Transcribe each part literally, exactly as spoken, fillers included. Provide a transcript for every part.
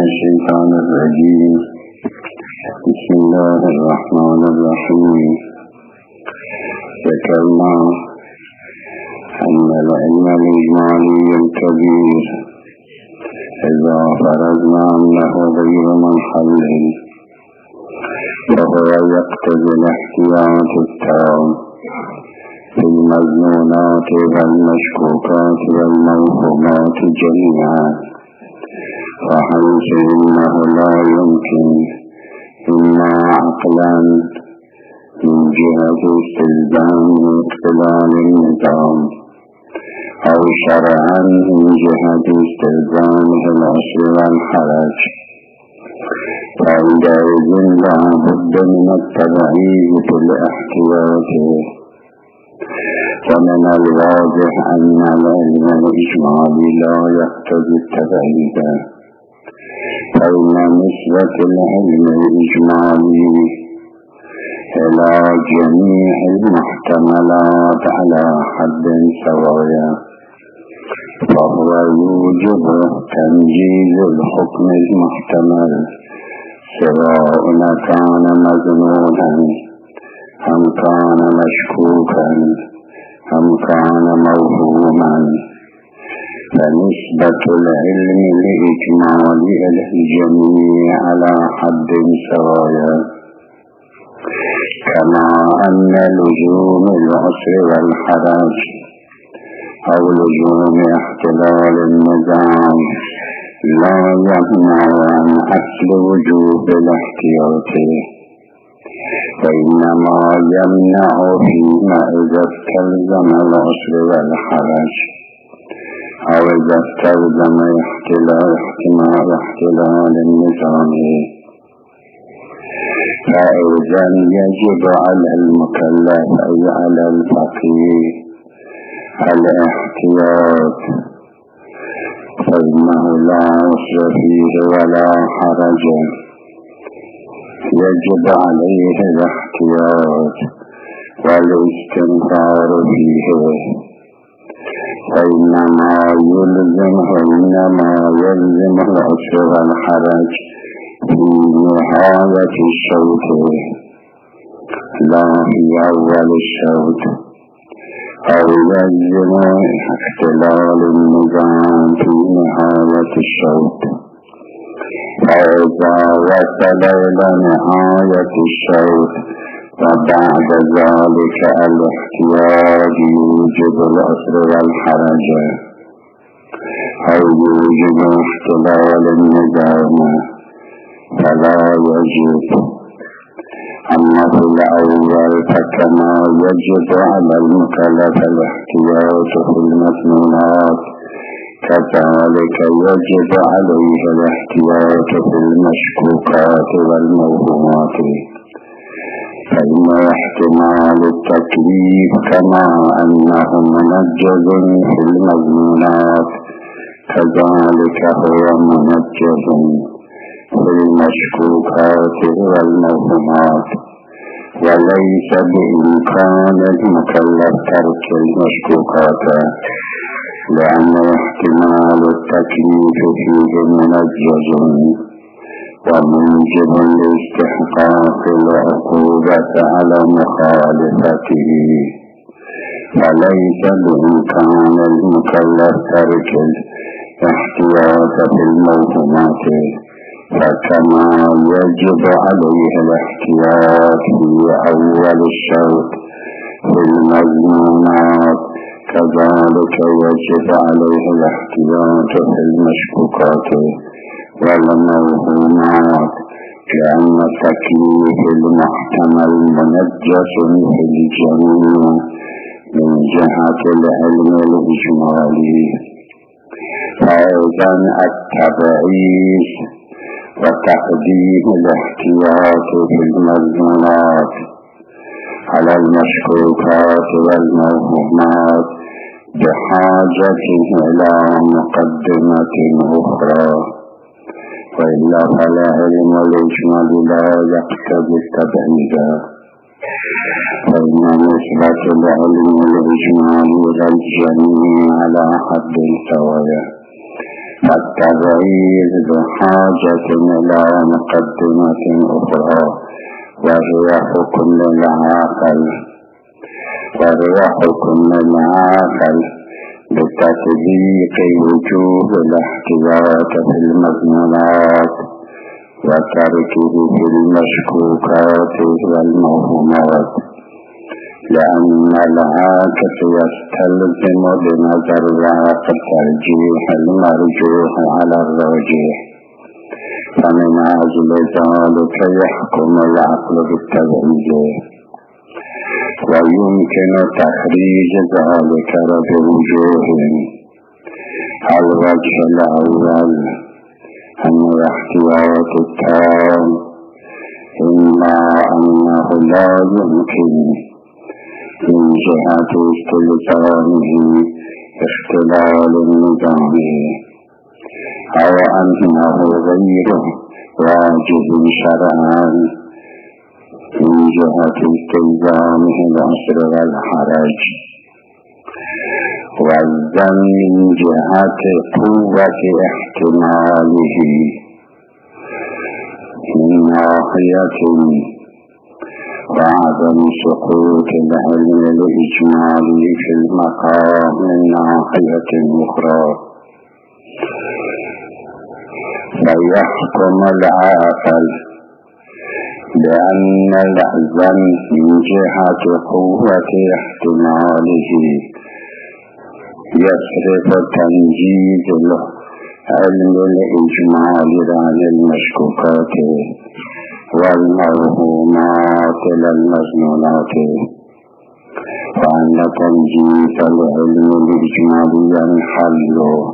الشيطان الرجيم. بسم الله الرحمن الرحيم. ذكرنا أن العلم الإجمالي الكبير إذا فرضنا أنه غير منحل فهو يقتضي الاحتياط التام في المظنونات والمشكوكات والموهومات جميعا، وحيث إنه لا يمكن إما عقلا من جهة استلزام اختلال النظام أو شرعا من جهة استلزامه العسر والحرج، فعندئذ لا بد من التبعيض في الاحتياط. ومن الواضح أن العلم الإجمالي لا يقتضي التبعيض، فإن نسبة العلم الإجمالي إلى جميع المحتملات على حد سواء، فهو يوجب تنجيز الحكم المحتمل سواء كان مظنونا أم كان مشكوكا أم كان موهوما. فنسبة العلم الإجمالي إلى الجميع على حد سواء، كما أن لزوم العسر والحرج أو لزوم احتلال النظام لا يمنع عن أصل وجوب الاحتياط، وإنما يمنع فيما إذا استلزم العسر والحرج أو إذا استلزم احتلال احتمال احتلال النظام. فإذا يجب على المكلف أي على الفقيه الاحتياط، فإنه لا عسر فيه ولا حرج، يجب عليه الاحتياط والاستنكار فيه، وإنما يلزمه إنما يلزم العسر والحرج في نهاية الشوط لا في أول الشوط، أو يلزم اختلال النظام في نهاية الشوط. فإذا وصل إلى نهاية الشوط وبعد ذلك الاحتياج يوجب العسر والحرج أو يوجب اختلال النظام فلا يجب. أما في الأول فكما يجب على المكلف الاحتياط في المسنونات كذلك يجب عليه الاحتياط في المشكوكات والموهومات، فإن احتمال التكليف كما أنه منجز في المسنونات كذلك هو منجز في المشكوكات والموهومات، وليس بإمكان المكلف ترك المشكوكات، لأن احتمال التكليف فيه منجز وموجب لاستحقاق العقوبة على مخالفته، فليس بإمكان المكلف ترك الاحتياط في الموهومات، فكما يجب عليه الاحتياط في أول الشوط في المظنونات كذلك يجب عليه الاحتياط في المشكوكات والموهومات، لأن تكليف المحتمل منجس في الجميع من جهة العلم الإجمالي. فإذا التبعيض وتقديم الاحتياط في المظنونات على المشكوكات والموهومات بحاجة إلى مقدمة أخرى، وإلا فالعلم الإجمالي لا يقتضي التبعيض، فإن نسبة العلم الإجمالي إلى الجميع على حد سواء، فالتبعيد بحاجة إلى مقدمة أخرى وهي حكم العاقل وهي حكم العاقل بتطبيق وجوب الاحتياط في المضمونات وتركه في المشكوكات والموهومات، لأن العاكس يستلزم بنظر العاقل ترجيح المرجوح على الراجح، فمن أجل ذلك يحكم العقل بالتبعيد، ويمكن تخريج ذلك بوجوه. الوجه الأول أن الاحتياط التام إما أنه لا يمكن من جهة استلزامه اختلال النظام، أو أنه غير واجب شرعا من جهة استلزامه العسر والحرج، والذم من جهة قوة احتماله من ناحية، وعدم سقوط العلم الإجمالي في المقام من ناحية أخرى. فيحكم العاقل بأن الذم من جهة قوة احتماله يصرف تنجيز العلم الإجمالي عن المشكوكات والموهومات للمظنونات، وأن تنجيز العلم الإجمالي ينحل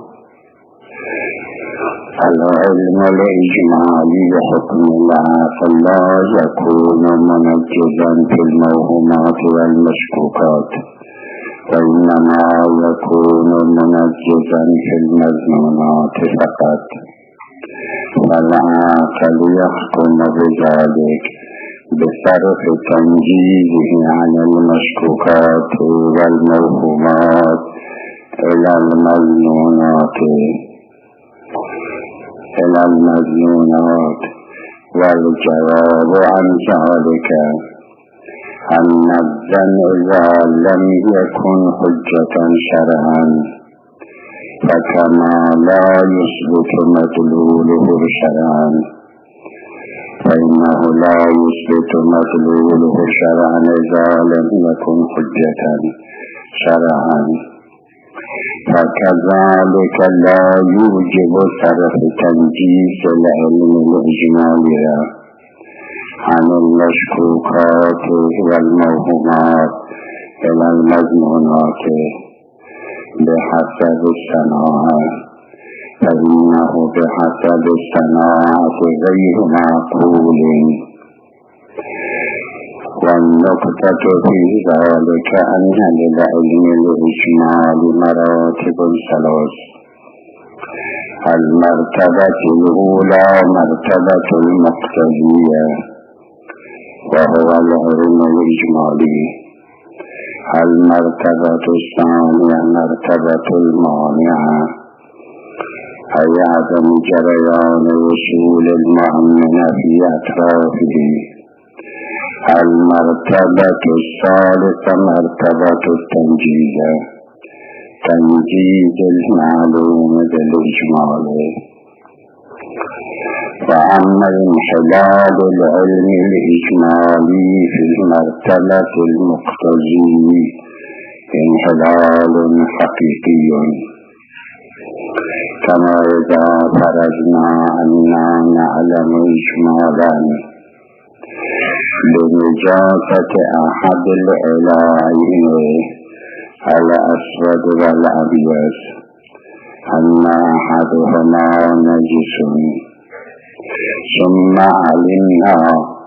العلم الإجمالي حكم العاقل لا يكون منجزا في الموهومات والمشكوكات، وإنما يكون منجزا في المظنونات فقط. والعاقل يحكم بذلك بصرف تنجيزه عن المشكوكات والموهومات إلى المظنونات إلى المظنونات والجواب عن ذلك أن الذم إذا لم يكن حجة شرعا فكما لا يثبت مدلوله شرعا، فإنه لا يثبت مدلوله شرعا إذا لم يكن حجة شرعا، فكذلك لا يوجب صرف تنجيز العلم الإجمالي عن المشكوكات والموهومات إلى المظنونات بحسب الصناعة، فإنه بحسب الصناعة غير معقول. والنقطة في ذلك أن للعلم الإجمالي مراتب ثلاث: المرتبة الأولى مرتبة المقتضية وهو العلم الإجمالي، المرتبة الثانية مرتبة المانعة أي عدم جريان وصول المؤمن في أطرافه، المرتبة الثالثة مرتبة التنجيز، تنجيز المعلوم بالإجمال. وأما انحلال العلم الإجمالي في المرتبة المقتضي انحلال حقيقي، كما إذا فرضنا أننا نعلم إجمالا بنجاسة أحد العلاعين الأسود والأبيض أن أحدهما نجس، ثم علمنا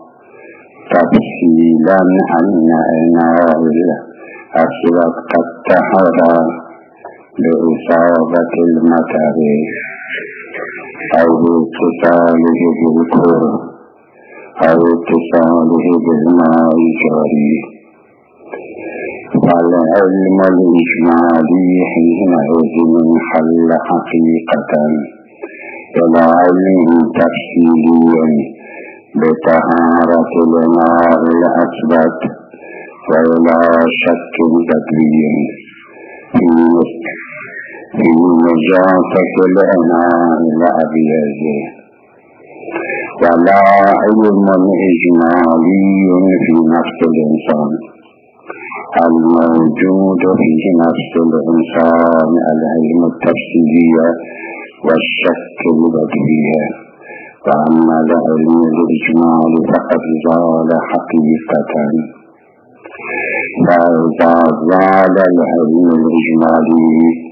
تفصيلا أن إناء الأسود قد طهر بإصابة المطر أو باتصاله بالكر أو اتصاله بالماء الجاري، فالعلم الإجمالي حينئذ انحل حقيقة إلى علم تفصيلي بطهارة الماء الأثبت وإلى شك بدوي في نجاسة الإناء الأبيض، ولا علم إجمالي في نفس الإنسان الموجود في نفس الإنسان العلم التفصيلي والشك البدوي. وأما العلم الإجمال فقد زال حقيقة، فإذا زال العلم الإجمالي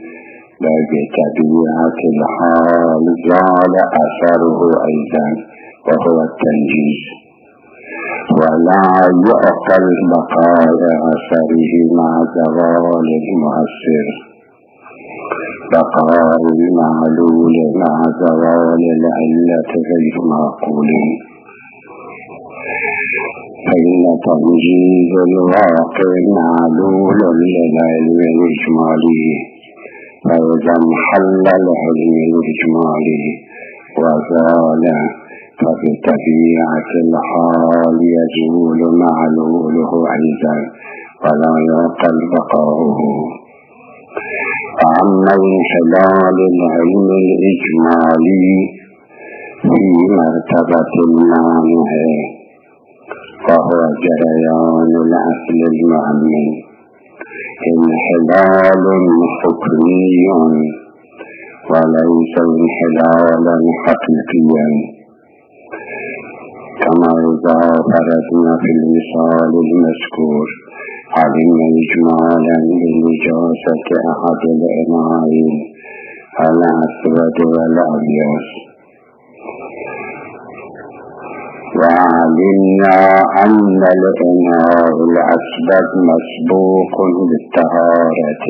بطبيعة الحال زال أثره أيضا وهو التنجيز، ولا يعقل بقاء أثره مع زوال المؤثر، بقاء المعلول مع زوال العلة غير معقول. فإن تنجيز الواقع معلول للعلم الإجمالي، فإذا انحل العلم الإجمالي وزال فبطبيعة الحال يزول معلوله أيضا ولا يعقل بقاؤه. أما انحلال العلم الإجمالي في مرتبة المانع فهو جريان الأصل المؤمن، انحلال حكمي وليس انحلالا حقيقيا، كما إذا فرضنا في المثال المذكور علم إجمالا بنجاسة أحد الإناءين الأسود والأبيض، وعلمنا أن الإناء الأسود مسبوق بالطهارة،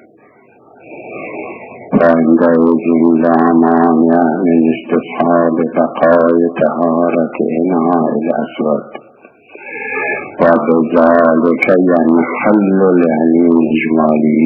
فعندئذ لا مانع من استصحاب بقاء طهارة إناء الأسود، وبذلك ينحل العلم الإجمالي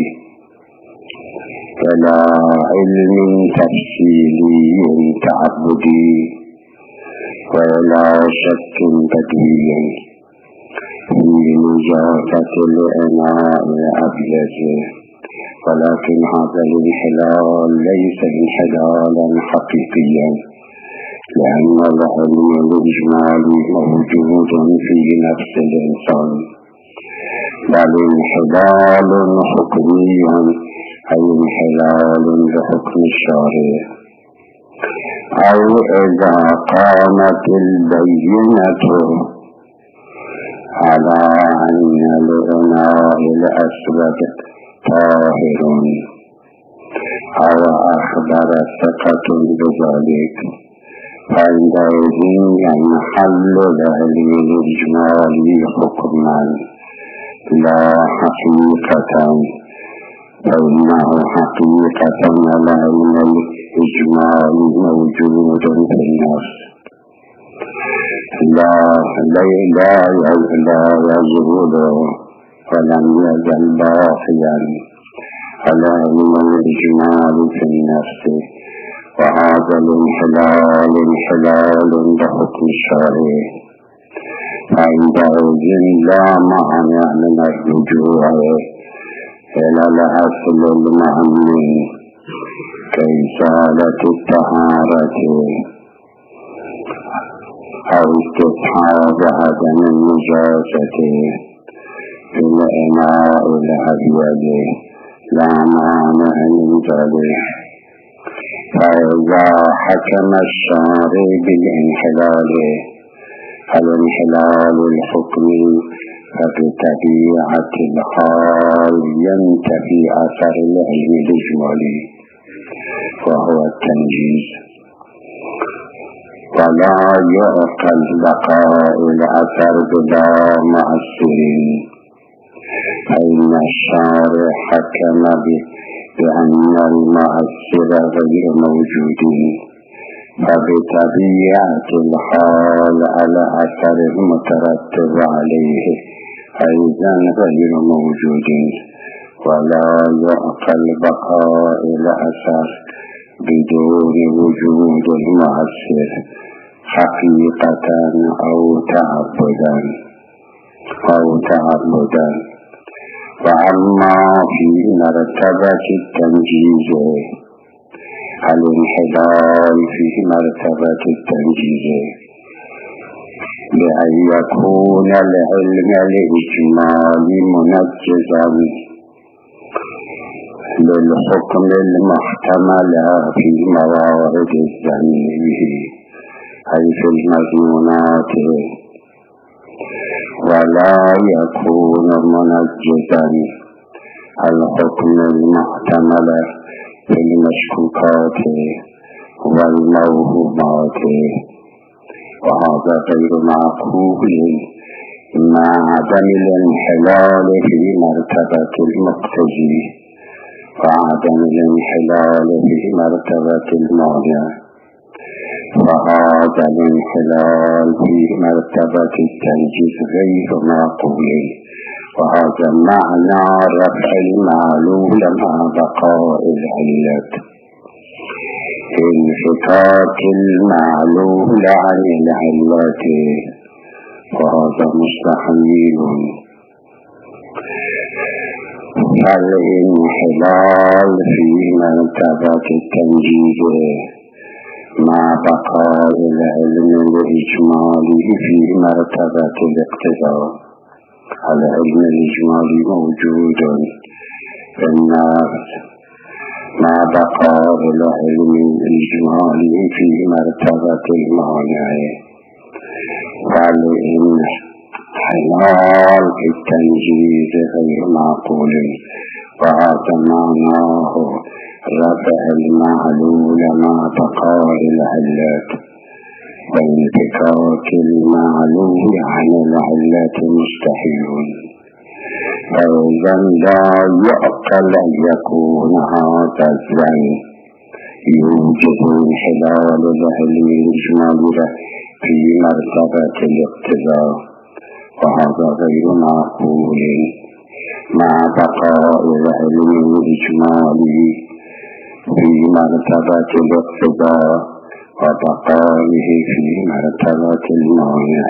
إلى علم تفصيلي تعبدي وإلى شك بدوي في نجاسة الإناء الأبيض. ولكن هذا الانحلال ليس انحلالا حقيقيا، لأن العلم الإجمالي موجود في نفس الإنسان، بل انحلال حكمي أي انحلال بحكم الشارع، أو إذا قامت البينة على أن الإناء الأسود طاهر أو أخبر ثقة بذلك، فعندئذ ينحل العلم الإجمالي حكما لا حقيقة، فإنه حقيقة العلم الإجمالي موجود في النفس، لا لا يزول ولم يزل باقيا العلم الإجمالي في النفس، وهذا الانحلال انحلال بحكم الشارع، فعندئذ لا معنى من الرجوع إلى الأصل المؤمن كإزالة الطهارة أو استصحاب عدم النجاسة في الإناء الأبيض، لا مانع من ذلك. فإذا حكم الشارع بالانحلال الانحلال الحكمي فبطبيعة الحال ينتفي أثر العلم الإجمالي وهو التنجيز، ولا يعقل بقاء الأثر بلا مؤثرين، فإن الشارع حكم بأن المؤثر غير موجود، فبطبيعة الحال على أثر المترتب عليه أيضا غير موجود، ولا يعقل بقاء الأثر بدون وجود المؤثر حقيقة أو تعبدا أو تعبدا. وأما في مرتبة التنجيز الانحلال في مرتبة التنجيز بأن يكون العلم الإجمال منجزا للحكم المحتمل في موارد الذم به أي في المظنونات، ولا يكون منجزا الحكم المحتمل في المشكوكات والموهومات، وهذا غير معقول مع عدم الانحلال في مرتبة المقتضي وعدم الانحلال في مرتبة المانع. فهذا الانحلال في مرتبة التنجيز غير معقول، وهذا معنى رفع المعلول مع بقاء العلة. انفكاك المعلول عن العلة وهذا مستحيل. فالانحلال في مرتبة التنجيز مع بقاء العلم الإجمالي في مرتبة الاقتضاء. العلم الإجمالي موجود في الناس مع بقاء العلم الإجمالي في مرتبة المانع. فالانحلال في التنجيز غير معقول، وهذا معناه رفع المعلول مع بقاء العلات. وانفكاك المعلول عن العلة مستحيل. فإذا لا يعقل أن يكون هذا الظن يوجد انحلال العلم الإجمالي في مرتبة الاقتضاء، وهذا غير معقول مع بقاء العلم الإجمالي في مرتبة الاقتضاء وبقائه في مرتبة المانع.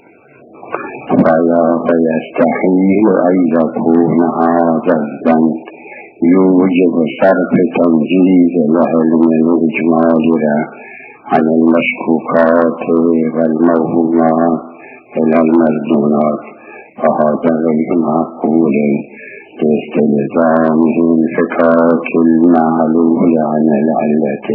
فيستحيل أن يكون هذا الظن يوجب صرف تنجيز العلم الإجمالي عن المشكوكات والموهومات إلى المرجونات، وهذا غير معقول لاستلزامه انفكاك المعلول عن العلة.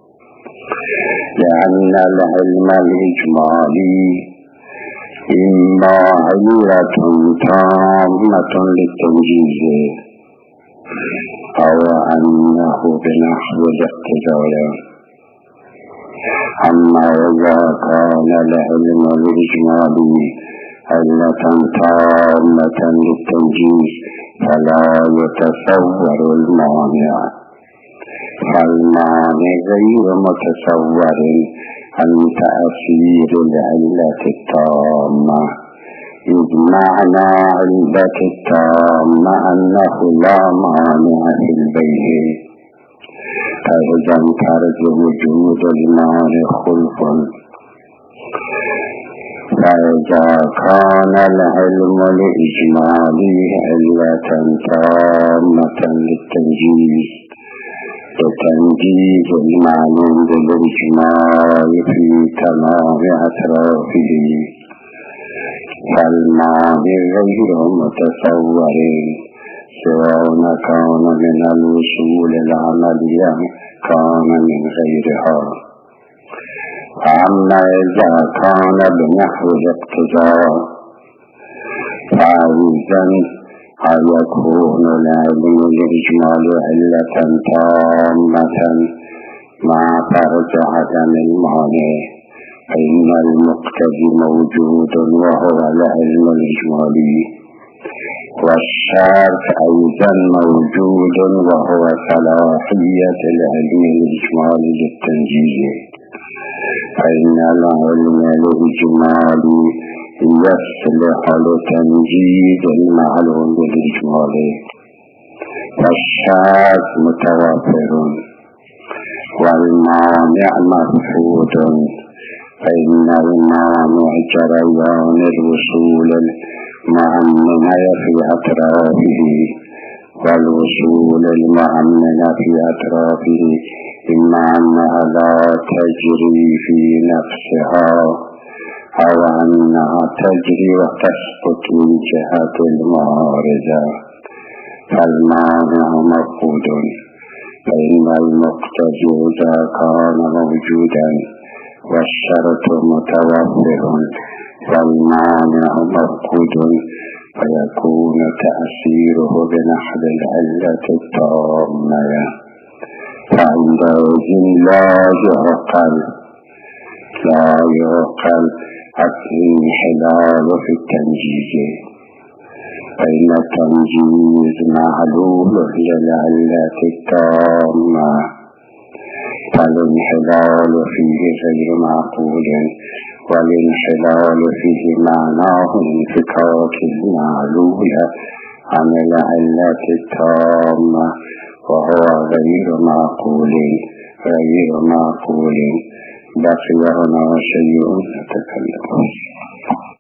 لأن العلم الإجمالي إما علة تامة للتنجيز أو أنه بنحو الاقتضاء. أما إذا كان العلم الإجمالي علة تامة للتنجيز فلا يتصور المانع. فالمانع غير متصور عن تأثير العلة التامة، إذ معنى علة التامة أنه لا مانع في البيع. فإذا ترك وجود المانع خلف. فإذا كان العلم الإجمالي علة تامة للتنجيز وتنجيز المعلوم بالإجمال في تمام أطرافه، فالمانع غير متصور سواء كان من الوصول العملية كان من غيرها. أما إذا كان بنحو الاقتضاء فإذا يكون العلم الإجمالي علة تامة مع فرض عدم المانع، فإن المقتضي موجود وهو العلم الإجمالي، والشرط أيضا موجود وهو صلاحية العلم الإجمالي للتنجيز. فإن العلم الإجمالي يصلح لتنجيز المعلوم بالإجمالي، والشرط متوفر، والمانع مفقود فإن المانع جريان الوصول المؤمن في أطرافه والوصول المؤمن في أطرافه إما أنها لا تجري في نفسها أو أنها تجري وتسقط من جهة المعارضة فالمانع مفقود فإن المقتضي إذا كان موجودا والشرط متوفر فالمانع مفقود فيكون تأثيره بنحو العلة التامة فعندئذ لا يعقل لا يعقل الانحلال في التنجيز فإن التنجيز معلول للعلة التامة فالانحلال فيه غير معقول والانحلال فيه معناه انفكاك المعلول عن العلة التامة وهو غير معقول غير معقول. بقي هنا شيء نتكلم